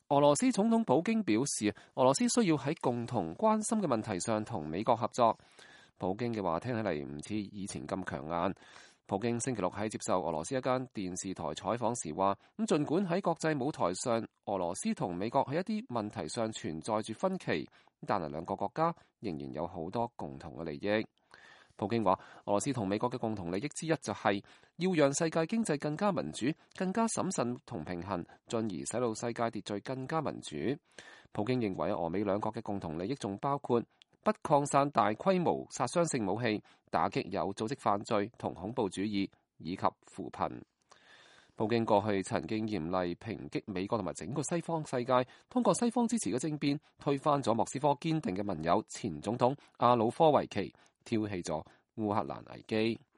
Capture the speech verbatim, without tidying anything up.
俄羅斯總統普京表示，俄羅斯需要喺共同關心嘅問題上同美國合作。普京嘅話聽起嚟唔似以前咁強硬。普京星期六喺接受俄羅斯一間電視台採訪時話，咁儘管喺國際舞台上，俄羅斯同美國喺一啲問題上存在住分歧，但係兩個國家仍然有好多共同嘅利益。普京話，俄羅斯同美國嘅共同利益之一就係要讓世界經濟更加民主、更加審慎同平衡，進而使到世界秩序更加民主。普京認為俄美兩國嘅共同利益仲包括不擴散大規模殺傷性武器、打擊有組織犯罪同恐怖主義，以及扶貧。普京過去曾經嚴厲抨擊美國同埋整個西方世界通過西方支持嘅政變推翻咗莫斯科堅定嘅盟友前總統亞努科維奇，挑起咗烏克蘭危機。